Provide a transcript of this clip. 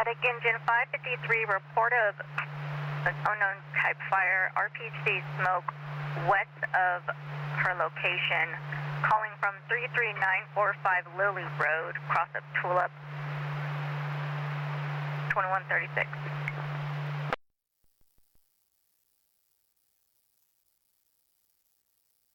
Medic engine 553, report of an unknown type fire, RPC smoke west of her location, calling from 33945 Lily Road, cross of Tulip, 2136.